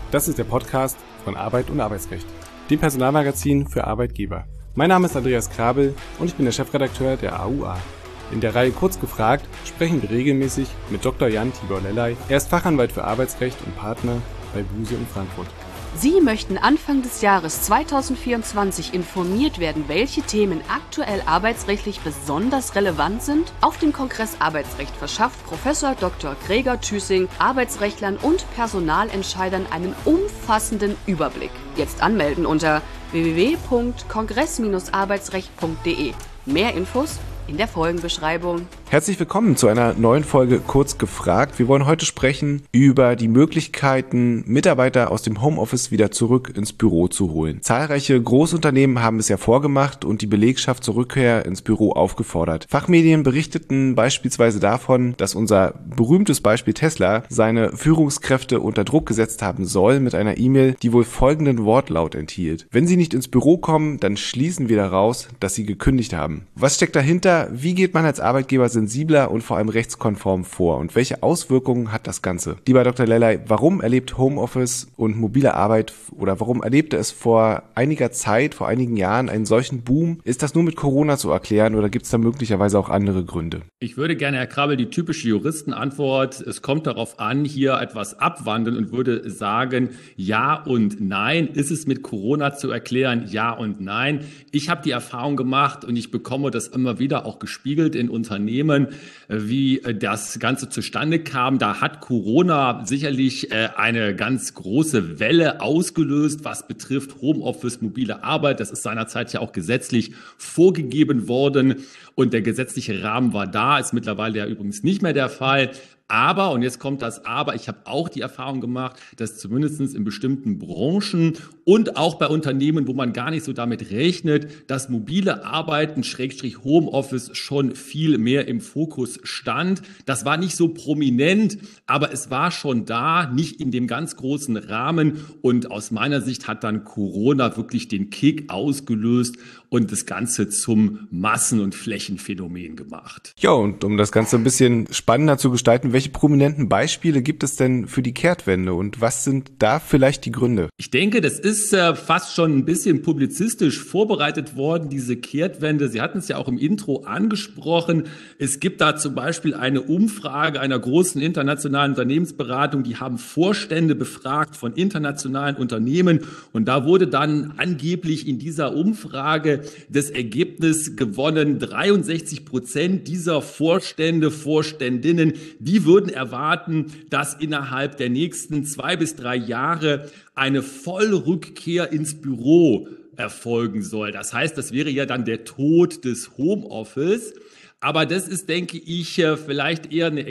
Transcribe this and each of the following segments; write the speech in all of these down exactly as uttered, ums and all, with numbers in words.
Das ist der Podcast von Arbeit und Arbeitsrecht, dem Personalmagazin für Arbeitgeber. Mein Name ist Andreas Krabel und ich bin der Chefredakteur der A U A. In der Reihe Kurz gefragt sprechen wir regelmäßig mit Doktor Jan Tibor Lellay. Er ist Fachanwalt für Arbeitsrecht und Partner bei Buse in Frankfurt. Sie möchten Anfang des Jahres zweitausendvierundzwanzig informiert werden, welche Themen aktuell arbeitsrechtlich besonders relevant sind? Auf dem Kongress Arbeitsrecht verschafft Professor Doktor Gregor Thüssing Arbeitsrechtlern und Personalentscheidern einen umfassenden Überblick. Jetzt anmelden unter w w w punkt kongress Bindestrich arbeitsrecht punkt d e. Mehr Infos in der Folgenbeschreibung. Herzlich willkommen zu einer neuen Folge Kurz gefragt. Wir wollen heute sprechen über die Möglichkeiten, Mitarbeiter aus dem Homeoffice wieder zurück ins Büro zu holen. Zahlreiche Großunternehmen haben es ja vorgemacht und die Belegschaft zur Rückkehr ins Büro aufgefordert. Fachmedien berichteten beispielsweise davon, dass unser berühmtes Beispiel Tesla seine Führungskräfte unter Druck gesetzt haben soll mit einer E-Mail, die wohl folgenden Wortlaut enthielt: Wenn Sie nicht ins Büro kommen, dann schließen wir daraus, dass Sie gekündigt haben. Was steckt dahinter? Wie geht man als Arbeitgeber sensibler und vor allem rechtskonform vor? Und welche Auswirkungen hat das Ganze? Lieber Doktor Lellay, warum erlebt Homeoffice und mobile Arbeit oder warum erlebte es vor einiger Zeit, vor einigen Jahren einen solchen Boom? Ist das nur mit Corona zu erklären oder gibt es da möglicherweise auch andere Gründe? Ich würde gerne, Herr Krabel, die typische Juristenantwort, es kommt darauf an, hier etwas abwandeln und würde sagen, ja und nein. Ist es mit Corona zu erklären? Ja und nein. Ich habe die Erfahrung gemacht und ich bekomme das immer wieder auch gespiegelt in Unternehmen, wie das Ganze zustande kam. Da hat Corona sicherlich eine ganz große Welle ausgelöst, was betrifft Homeoffice, mobile Arbeit. Das ist seinerzeit ja auch gesetzlich vorgegeben worden und der gesetzliche Rahmen war da, ist mittlerweile ja übrigens nicht mehr der Fall. Aber, und jetzt kommt das Aber, ich habe auch die Erfahrung gemacht, dass zumindest in bestimmten Branchen und auch bei Unternehmen, wo man gar nicht so damit rechnet, dass mobile Arbeiten, Schrägstrich Homeoffice schon viel mehr im Fokus stand. Das war nicht so prominent, aber es war schon da, nicht in dem ganz großen Rahmen. Und aus meiner Sicht hat dann Corona wirklich den Kick ausgelöst und das Ganze zum Massen- und Flächenphänomen gemacht. Ja, und um das Ganze ein bisschen spannender zu gestalten, welche prominenten Beispiele gibt es denn für die Kehrtwende und was sind da vielleicht die Gründe? Ich denke, das ist äh, fast schon ein bisschen publizistisch vorbereitet worden, diese Kehrtwende. Sie hatten es ja auch im Intro angesprochen. Es gibt da zum Beispiel eine Umfrage einer großen internationalen Unternehmensberatung, die haben Vorstände befragt von internationalen Unternehmen und da wurde dann angeblich in dieser Umfrage das Ergebnis gewonnen: dreiundsechzig Prozent dieser Vorstände, Vorständinnen, die würden erwarten, dass innerhalb der nächsten zwei bis drei Jahre eine Vollrückkehr ins Büro erfolgen soll. Das heißt, das wäre ja dann der Tod des Homeoffice. Aber das ist, denke ich, vielleicht eher eine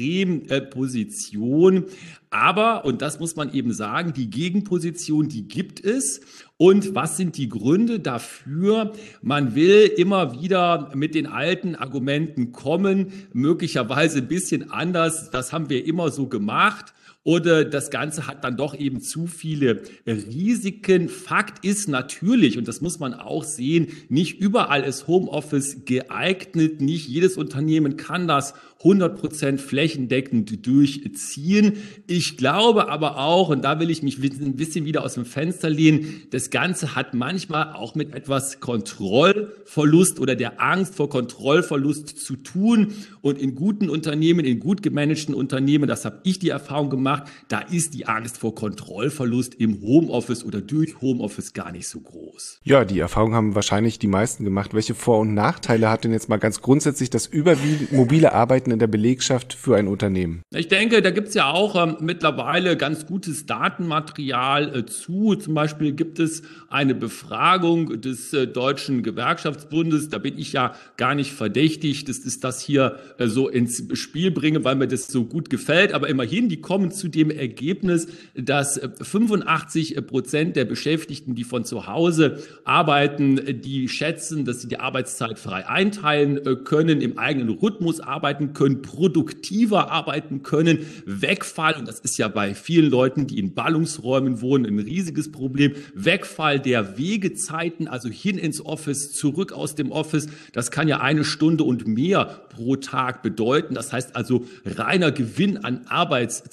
Extremposition. Aber, und das muss man eben sagen, die Gegenposition, die gibt es. Und was sind die Gründe dafür? Man will immer wieder mit den alten Argumenten kommen, möglicherweise ein bisschen anders. Das haben wir immer so gemacht. Oder das Ganze hat dann doch eben zu viele Risiken. Fakt ist natürlich, und das muss man auch sehen, nicht überall ist Homeoffice geeignet. Nicht jedes Unternehmen kann das hundert Prozent flächendeckend durchziehen. Ich glaube aber auch, und da will ich mich ein bisschen wieder aus dem Fenster lehnen, das Ganze hat manchmal auch mit etwas Kontrollverlust oder der Angst vor Kontrollverlust zu tun. Und in guten Unternehmen, in gut gemanagten Unternehmen, das habe ich die Erfahrung gemacht, da ist die Angst vor Kontrollverlust im Homeoffice oder durch Homeoffice gar nicht so groß. Ja, die Erfahrung haben wahrscheinlich die meisten gemacht. Welche Vor- und Nachteile hat denn jetzt mal ganz grundsätzlich das überwiegend mobile Arbeiten in der Belegschaft für ein Unternehmen? Ich denke, da gibt es ja auch ähm, mittlerweile ganz gutes Datenmaterial äh, zu. Zum Beispiel gibt es eine Befragung des äh, Deutschen Gewerkschaftsbundes. Da bin ich ja gar nicht verdächtig, dass ich das hier äh, so ins Spiel bringe, weil mir das so gut gefällt. Aber immerhin, die kommen zu dem Ergebnis, dass äh, fünfundachtzig Prozent der Beschäftigten, die von zu Hause arbeiten, äh, die schätzen, dass sie die Arbeitszeit frei einteilen äh, können, im eigenen Rhythmus arbeiten können, produktiver arbeiten können. Wegfall, und das ist ja bei vielen Leuten, die in Ballungsräumen wohnen, ein riesiges Problem, Wegfall der Wegezeiten, also hin ins Office, zurück aus dem Office, das kann ja eine Stunde und mehr pro Tag bedeuten. Das heißt also reiner Gewinn an Arbeitszeit.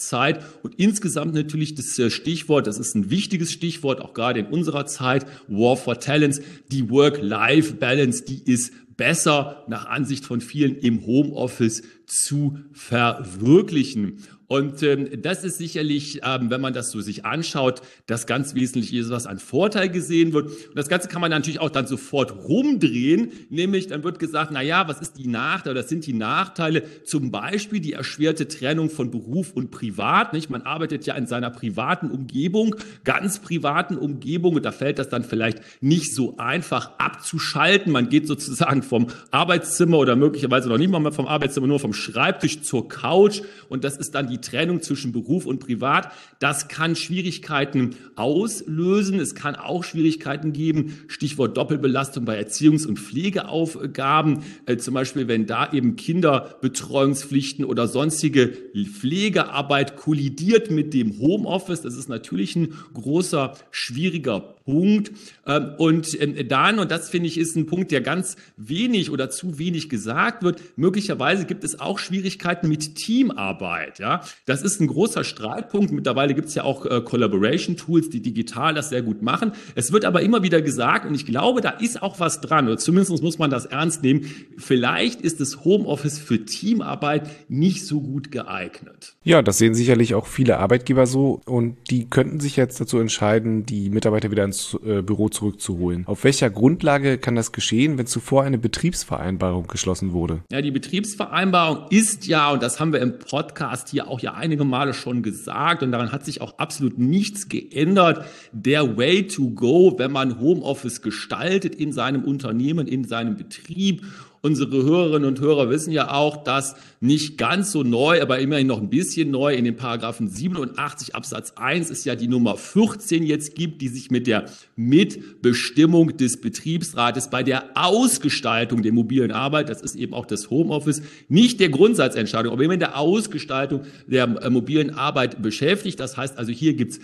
und insgesamt natürlich das Stichwort, das ist ein wichtiges Stichwort, auch gerade in unserer Zeit, War for Talents, die Work-Life-Balance, die ist besser nach Ansicht von vielen im Homeoffice zu verwirklichen. Und ähm, das ist sicherlich, ähm, wenn man das so sich anschaut, das ganz Wesentliche ist, was an Vorteil gesehen wird. Und das Ganze kann man natürlich auch dann sofort rumdrehen, nämlich dann wird gesagt, na ja, was ist die Nachteile, das sind die Nachteile, zum Beispiel die erschwerte Trennung von Beruf und Privat, nicht? Man arbeitet ja in seiner privaten Umgebung, ganz privaten Umgebung, und da fällt das dann vielleicht nicht so einfach abzuschalten. Man geht sozusagen vom Arbeitszimmer oder möglicherweise noch nicht mal vom Arbeitszimmer, nur vom Schreibtisch zur Couch, und das ist dann die Trennung zwischen Beruf und Privat. Das kann Schwierigkeiten auslösen. Es kann auch Schwierigkeiten geben, Stichwort Doppelbelastung bei Erziehungs- und Pflegeaufgaben, äh, zum Beispiel wenn da eben Kinderbetreuungspflichten oder sonstige Pflegearbeit kollidiert mit dem Homeoffice. Das ist natürlich ein großer, schwieriger Punkt. Ähm, und äh, dann, und das finde ich ist ein Punkt, der ganz wenig oder zu wenig gesagt wird, möglicherweise gibt es auch Schwierigkeiten mit Teamarbeit. Ja, das ist ein großer Streitpunkt. Mittlerweile gibt es ja auch äh, Collaboration-Tools, die digital das sehr gut machen. Es wird aber immer wieder gesagt, und ich glaube, da ist auch was dran, oder zumindest muss man das ernst nehmen, vielleicht ist das Homeoffice für Teamarbeit nicht so gut geeignet. Ja, das sehen sicherlich auch viele Arbeitgeber so, und die könnten sich jetzt dazu entscheiden, die Mitarbeiter wieder ins äh, Büro zurückzuholen. Auf welcher Grundlage kann das geschehen, wenn zuvor eine Betriebsvereinbarung geschlossen wurde? Ja, die Betriebsvereinbarung ist ja, und das haben wir im Podcast hier auch ja einige Male schon gesagt, und daran hat sich auch absolut nichts geändert, der Way to go, wenn man Homeoffice gestaltet in seinem Unternehmen, in seinem Betrieb. Unsere Hörerinnen und Hörer wissen ja auch, dass nicht ganz so neu, aber immerhin noch ein bisschen neu in den Paragraphen siebenundachtzig Absatz eins es ja die Nummer vierzehn jetzt gibt, die sich mit der Mitbestimmung des Betriebsrates bei der Ausgestaltung der mobilen Arbeit, das ist eben auch das Homeoffice, nicht der Grundsatzentscheidung, aber immer in der Ausgestaltung der äh, mobilen Arbeit beschäftigt. Das heißt also, hier gibt's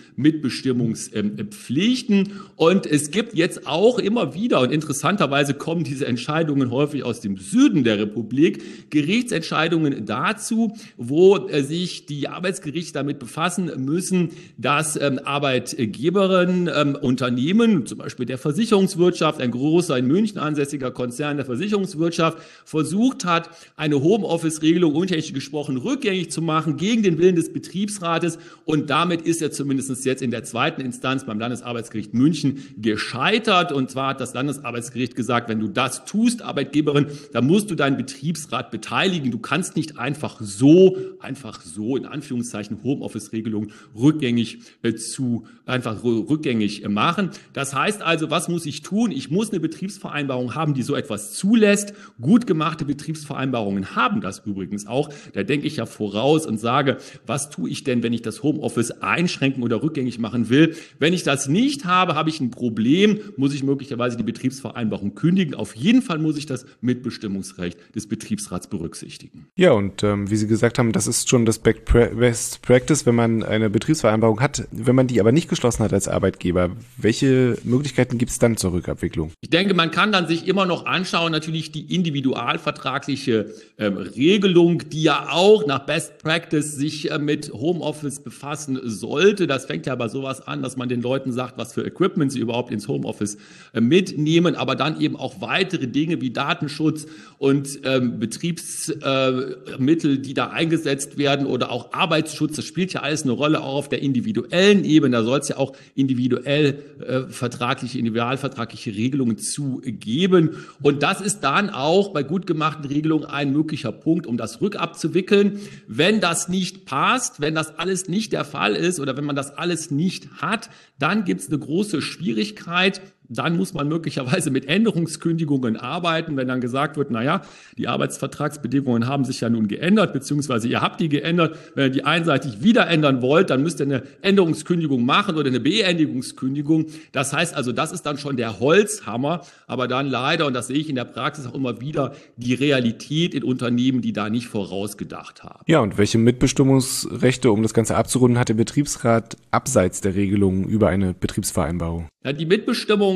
Mitbestimmungspflichten, und es gibt jetzt auch immer wieder, und interessanterweise kommen diese Entscheidungen häufig aus dem im Süden der Republik, Gerichtsentscheidungen dazu, wo äh, sich die Arbeitsgerichte damit befassen müssen, dass ähm, Arbeitgeberinnen, ähm, Unternehmen, zum Beispiel der Versicherungswirtschaft, ein großer in München ansässiger Konzern der Versicherungswirtschaft, versucht hat, eine Homeoffice-Regelung untechnisch gesprochen rückgängig zu machen gegen den Willen des Betriebsrates, und damit ist er zumindest jetzt in der zweiten Instanz beim Landesarbeitsgericht München gescheitert, und zwar hat das Landesarbeitsgericht gesagt, wenn du das tust, Arbeitgeberin, da musst du deinen Betriebsrat beteiligen. Du kannst nicht einfach so, einfach so, in Anführungszeichen, Homeoffice-Regelungen rückgängig äh, zu, einfach rückgängig äh, machen. Das heißt also, was muss ich tun? Ich muss eine Betriebsvereinbarung haben, die so etwas zulässt. Gut gemachte Betriebsvereinbarungen haben das übrigens auch. Da denke ich ja voraus und sage, was tue ich denn, wenn ich das Homeoffice einschränken oder rückgängig machen will? Wenn ich das nicht habe, habe ich ein Problem, muss ich möglicherweise die Betriebsvereinbarung kündigen. Auf jeden Fall muss ich das Mitbestimmungsrecht des Betriebsrats berücksichtigen. Ja, und ähm, wie Sie gesagt haben, das ist schon das Best Practice, wenn man eine Betriebsvereinbarung hat. Wenn man die aber nicht geschlossen hat als Arbeitgeber, welche Möglichkeiten gibt es dann zur Rückabwicklung? Ich denke, man kann dann sich immer noch anschauen, natürlich die individualvertragliche äh, Regelung, die ja auch nach Best Practice sich äh, mit Homeoffice befassen sollte. Das fängt ja bei sowas an, dass man den Leuten sagt, was für Equipment sie überhaupt ins Homeoffice äh, mitnehmen, aber dann eben auch weitere Dinge wie Datenschutz und ähm, Betriebsmittel, äh, die da eingesetzt werden, oder auch Arbeitsschutz. Das spielt ja alles eine Rolle, auch auf der individuellen Ebene. Da soll es ja auch individuell äh, vertragliche, individualvertragliche Regelungen zu geben. Und das ist dann auch bei gut gemachten Regelungen ein möglicher Punkt, um das rückabzuwickeln. Wenn das nicht passt, wenn das alles nicht der Fall ist oder wenn man das alles nicht hat, dann gibt es eine große Schwierigkeit. Dann muss man möglicherweise mit Änderungskündigungen arbeiten, wenn dann gesagt wird, naja, die Arbeitsvertragsbedingungen haben sich ja nun geändert, beziehungsweise ihr habt die geändert. Wenn ihr die einseitig wieder ändern wollt, dann müsst ihr eine Änderungskündigung machen oder eine Beendigungskündigung. Das heißt also, das ist dann schon der Holzhammer, aber dann leider, und das sehe ich in der Praxis auch immer wieder, die Realität in Unternehmen, die da nicht vorausgedacht haben. Ja, und welche Mitbestimmungsrechte, um das Ganze abzurunden, hat der Betriebsrat abseits der Regelungen über eine Betriebsvereinbarung? Ja, die Mitbestimmung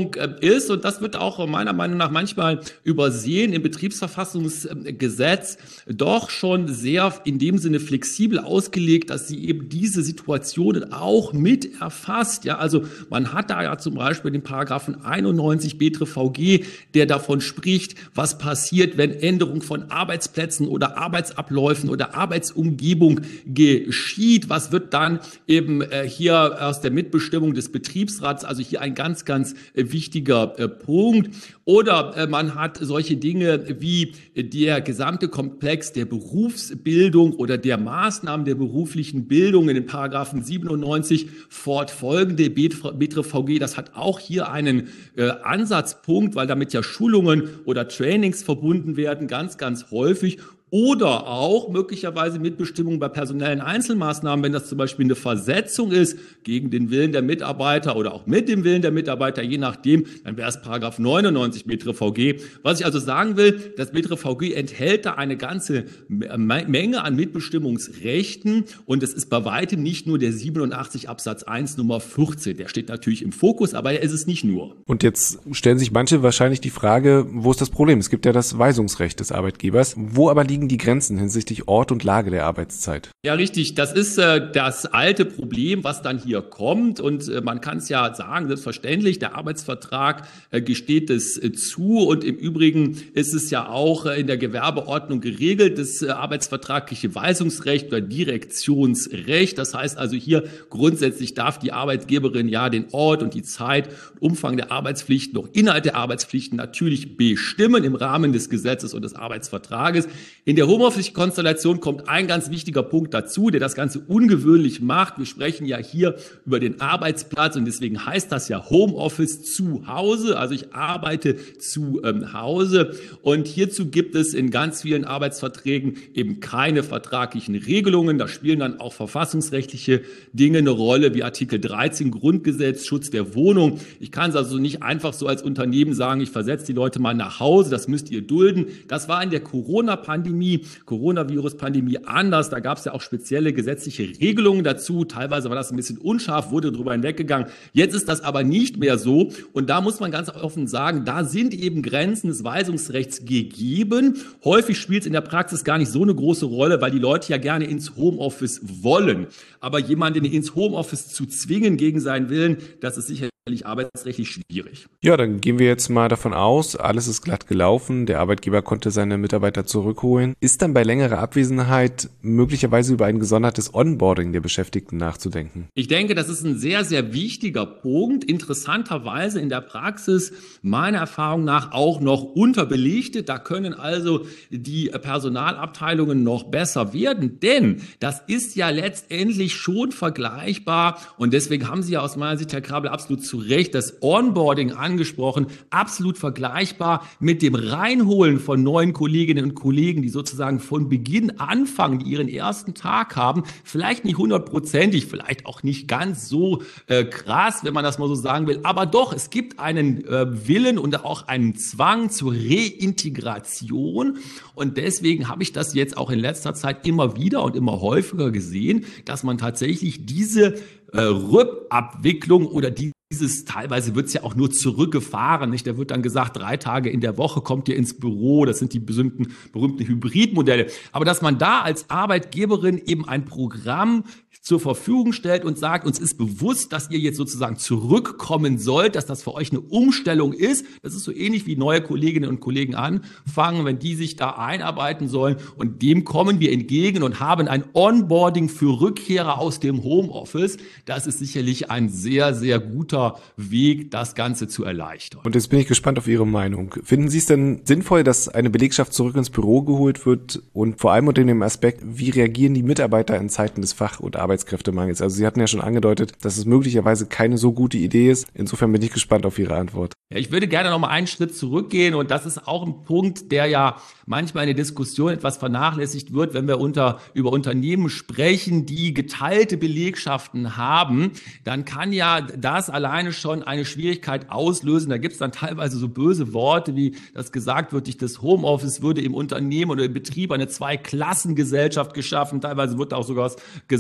Mitbestimmung ist, und das wird auch meiner Meinung nach manchmal übersehen im Betriebsverfassungsgesetz, doch schon sehr in dem Sinne flexibel ausgelegt, dass sie eben diese Situationen auch mit erfasst. Ja, also man hat da ja zum Beispiel den Paragraphen einundneunzig B T R V G, der davon spricht, was passiert, wenn Änderung von Arbeitsplätzen oder Arbeitsabläufen oder Arbeitsumgebung geschieht. Was wird dann eben äh, hier aus der Mitbestimmung des Betriebsrats, also hier ein ganz, ganz äh, wichtiger äh, Punkt. Oder äh, man hat solche Dinge wie der gesamte Komplex der Berufsbildung oder der Maßnahmen der beruflichen Bildung in den Paragraphen siebenundneunzig fortfolgende B T R V G. Das hat auch hier einen äh, Ansatzpunkt, weil damit ja Schulungen oder Trainings verbunden werden, ganz, ganz häufig. Oder auch möglicherweise Mitbestimmung bei personellen Einzelmaßnahmen, wenn das zum Beispiel eine Versetzung ist gegen den Willen der Mitarbeiter oder auch mit dem Willen der Mitarbeiter, je nachdem, dann wäre es Paragraph neunundneunzig B T R V G. Was ich also sagen will, das B T R V G enthält da eine ganze Menge an Mitbestimmungsrechten, und es ist bei weitem nicht nur der siebenundachtzig Absatz eins Nummer vierzehn. Der steht natürlich im Fokus, aber er ist es nicht nur. Und jetzt stellen sich manche wahrscheinlich die Frage, wo ist das Problem? Es gibt ja das Weisungsrecht des Arbeitgebers. Wo aber liegen die Grenzen hinsichtlich Ort und Lage der Arbeitszeit? Ja, richtig. Das ist äh, das alte Problem, was dann hier kommt. Und äh, man kann es ja sagen, selbstverständlich, der Arbeitsvertrag äh, gesteht es äh, zu. Und im Übrigen ist es ja auch äh, in der Gewerbeordnung geregelt, das äh, arbeitsvertragliche Weisungsrecht oder Direktionsrecht. Das heißt also hier grundsätzlich darf die Arbeitgeberin ja den Ort und die Zeit, Umfang der Arbeitspflichten, auch Inhalt der Arbeitspflichten natürlich bestimmen im Rahmen des Gesetzes und des Arbeitsvertrages. In der Homeoffice-Konstellation kommt ein ganz wichtiger Punkt dazu, der das Ganze ungewöhnlich macht. Wir sprechen ja hier über den Arbeitsplatz, und deswegen heißt das ja Homeoffice zu Hause. Also ich arbeite zu ähm, Hause, und hierzu gibt es in ganz vielen Arbeitsverträgen eben keine vertraglichen Regelungen. Da spielen dann auch verfassungsrechtliche Dinge eine Rolle, wie Artikel dreizehn Grundgesetz, Schutz der Wohnung. Ich kann es also nicht einfach so als Unternehmen sagen, ich versetze die Leute mal nach Hause, das müsst ihr dulden. Das war in der Corona-Pandemie Coronavirus-Pandemie anders. Da gab es ja auch spezielle gesetzliche Regelungen dazu. Teilweise war das ein bisschen unscharf, wurde drüber hinweggegangen. Jetzt ist das aber nicht mehr so. Und da muss man ganz offen sagen, da sind eben Grenzen des Weisungsrechts gegeben. Häufig spielt es in der Praxis gar nicht so eine große Rolle, weil die Leute ja gerne ins Homeoffice wollen. Aber jemanden ins Homeoffice zu zwingen gegen seinen Willen, das ist sicher arbeitsrechtlich schwierig. Ja, dann gehen wir jetzt mal davon aus, alles ist glatt gelaufen, der Arbeitgeber konnte seine Mitarbeiter zurückholen. Ist dann bei längerer Abwesenheit möglicherweise über ein gesondertes Onboarding der Beschäftigten nachzudenken? Ich denke, das ist ein sehr, sehr wichtiger Punkt. Interessanterweise in der Praxis meiner Erfahrung nach auch noch unterbelichtet. Da können also die Personalabteilungen noch besser werden, denn das ist ja letztendlich schon vergleichbar, und deswegen haben Sie ja aus meiner Sicht, Herr Krabel, absolut zu Recht das Onboarding angesprochen, absolut vergleichbar mit dem Reinholen von neuen Kolleginnen und Kollegen, die sozusagen von Beginn anfangen, die ihren ersten Tag haben, vielleicht nicht hundertprozentig, vielleicht auch nicht ganz so äh, krass, wenn man das mal so sagen will, aber doch, es gibt einen äh, Willen und auch einen Zwang zur Reintegration, und deswegen habe ich das jetzt auch in letzter Zeit immer wieder und immer häufiger gesehen, dass man tatsächlich diese äh, Rückabwicklung oder die Dieses, teilweise wird es ja auch nur zurückgefahren, nicht? Da wird dann gesagt, drei Tage in der Woche kommt ihr ins Büro. Das sind die berühmten, berühmten Hybridmodelle. Aber dass man da als Arbeitgeberin eben ein Programm zur Verfügung stellt und sagt, uns ist bewusst, dass ihr jetzt sozusagen zurückkommen sollt, dass das für euch eine Umstellung ist. Das ist so ähnlich wie neue Kolleginnen und Kollegen anfangen, wenn die sich da einarbeiten sollen. Und dem kommen wir entgegen und haben ein Onboarding für Rückkehrer aus dem Homeoffice. Das ist sicherlich ein sehr, sehr guter Weg, das Ganze zu erleichtern. Und jetzt bin ich gespannt auf Ihre Meinung. Finden Sie es denn sinnvoll, dass eine Belegschaft zurück ins Büro geholt wird, und vor allem unter dem Aspekt, wie reagieren die Mitarbeiter in Zeiten des Fach- und Arbeitskräftemangels? Also Sie hatten ja schon angedeutet, dass es möglicherweise keine so gute Idee ist. Insofern bin ich gespannt auf Ihre Antwort. Ja, ich würde gerne noch mal einen Schritt zurückgehen, und das ist auch ein Punkt, der ja manchmal in der Diskussion etwas vernachlässigt wird, wenn wir unter, über Unternehmen sprechen, die geteilte Belegschaften haben, dann kann ja das alleine schon eine Schwierigkeit auslösen. Da gibt es dann teilweise so böse Worte, wie das gesagt wird, durch das Homeoffice würde im Unternehmen oder im Betrieb eine Zweiklassengesellschaft geschaffen. Teilweise wird auch sogar gesagt wie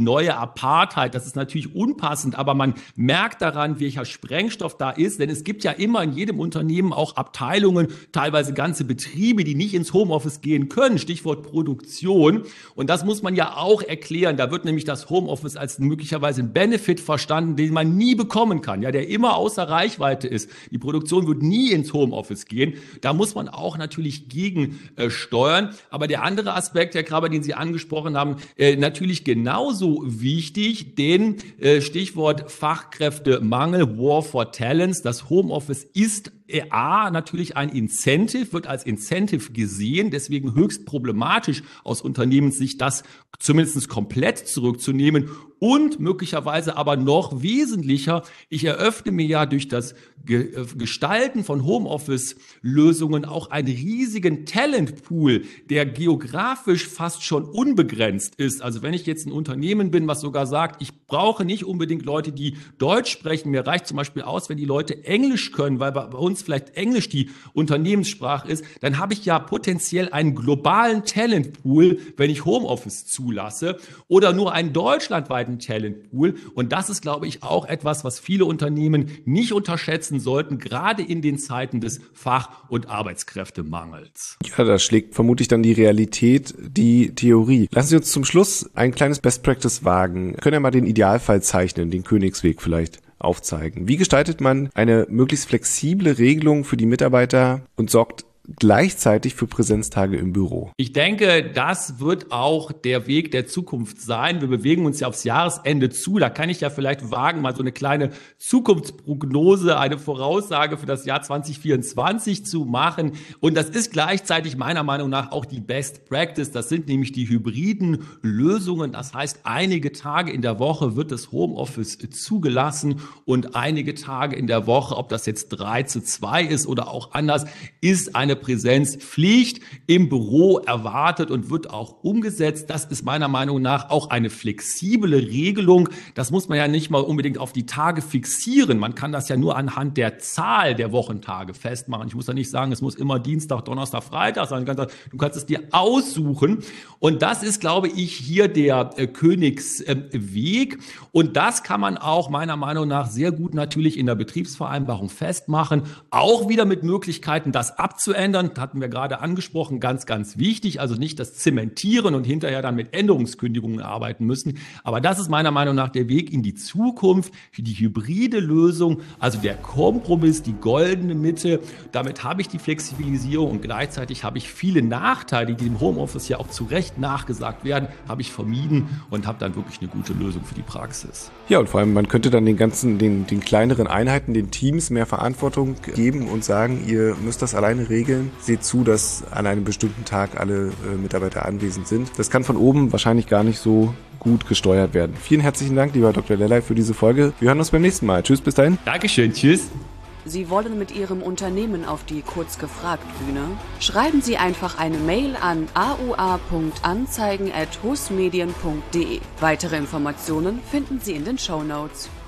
neue Apartheid. Das ist natürlich unpassend, aber man merkt daran, welcher Sprengstoff da ist, denn es gibt ja immer in jedem Unternehmen auch Abteilungen, teilweise ganze Betriebe, die nicht ins Homeoffice gehen können, Stichwort Produktion. Und das muss man ja auch erklären. Da wird nämlich das Homeoffice als möglicherweise ein Benefit verstanden, den man nie bekommen kann, ja, der immer außer Reichweite ist. Die Produktion wird nie ins Homeoffice gehen. Da muss man auch natürlich gegen äh, steuern. Aber der andere Aspekt, Herr Graber, den Sie angesprochen haben, äh, natürlich genauso wichtig, denn äh, Stichwort Fachkräftemangel, War for Talents. Das Homeoffice ist A, natürlich ein Incentive, wird als Incentive gesehen, deswegen höchst problematisch aus Unternehmenssicht, das zumindest komplett zurückzunehmen und möglicherweise aber noch wesentlicher, ich eröffne mir ja durch das Gestalten von Homeoffice-Lösungen auch einen riesigen Talentpool, der geografisch fast schon unbegrenzt ist. Also wenn ich jetzt ein Unternehmen bin, was sogar sagt, ich brauche nicht unbedingt Leute, die Deutsch sprechen, mir reicht zum Beispiel aus, wenn die Leute Englisch können, weil bei uns vielleicht Englisch die Unternehmenssprache ist, dann habe ich ja potenziell einen globalen Talentpool, wenn ich Homeoffice zulasse oder nur einen deutschlandweiten Talentpool. Und das ist, glaube ich, auch etwas, was viele Unternehmen nicht unterschätzen sollten, gerade in den Zeiten des Fach- und Arbeitskräftemangels. Ja, da schlägt vermutlich dann die Realität die Theorie. Lassen Sie uns zum Schluss ein kleines Best Practice wagen. Können ja mal den Idealfall zeichnen, den Königsweg vielleicht aufzeigen. Wie gestaltet man eine möglichst flexible Regelung für die Mitarbeiter und sorgt gleichzeitig für Präsenztage im Büro? Ich denke, das wird auch der Weg der Zukunft sein. Wir bewegen uns ja aufs Jahresende zu. Da kann ich ja vielleicht wagen, mal so eine kleine Zukunftsprognose, eine Voraussage für das Jahr zwanzig vierundzwanzig zu machen. Und das ist gleichzeitig meiner Meinung nach auch die Best Practice. Das sind nämlich die hybriden Lösungen. Das heißt, einige Tage in der Woche wird das Homeoffice zugelassen und einige Tage in der Woche, ob das jetzt drei zu zwei ist oder auch anders, ist eine Präsenzpflicht im Büro erwartet und wird auch umgesetzt. Das ist meiner Meinung nach auch eine flexible Regelung. Das muss man ja nicht mal unbedingt auf die Tage fixieren. Man kann das ja nur anhand der Zahl der Wochentage festmachen. Ich muss ja nicht sagen, es muss immer Dienstag, Donnerstag, Freitag sein. Du kannst es dir aussuchen. Und das ist, glaube ich, hier der äh, Königsweg. Und das kann man auch meiner Meinung nach sehr gut natürlich in der Betriebsvereinbarung festmachen. Auch wieder mit Möglichkeiten, das abzuändern. Hatten wir gerade angesprochen, ganz, ganz wichtig. Also nicht das Zementieren und hinterher dann mit Änderungskündigungen arbeiten müssen. Aber das ist meiner Meinung nach der Weg in die Zukunft, für die hybride Lösung, also der Kompromiss, die goldene Mitte. Damit habe ich die Flexibilisierung und gleichzeitig habe ich viele Nachteile, die dem Homeoffice ja auch zu Recht nachgesagt werden, habe ich vermieden und habe dann wirklich eine gute Lösung für die Praxis. Ja, und vor allem, man könnte dann den ganzen, den, den kleineren Einheiten, den Teams mehr Verantwortung geben und sagen, ihr müsst das alleine regeln. Seht zu, dass an einem bestimmten Tag alle äh, Mitarbeiter anwesend sind. Das kann von oben wahrscheinlich gar nicht so gut gesteuert werden. Vielen herzlichen Dank, lieber Doktor Lellay, für diese Folge. Wir hören uns beim nächsten Mal. Tschüss, bis dahin. Dankeschön, tschüss. Sie wollen mit Ihrem Unternehmen auf die Kurzgefragt-Bühne? Schreiben Sie einfach eine Mail an a u a punkt anzeigen at husmedien punkt de. Weitere Informationen finden Sie in den Shownotes.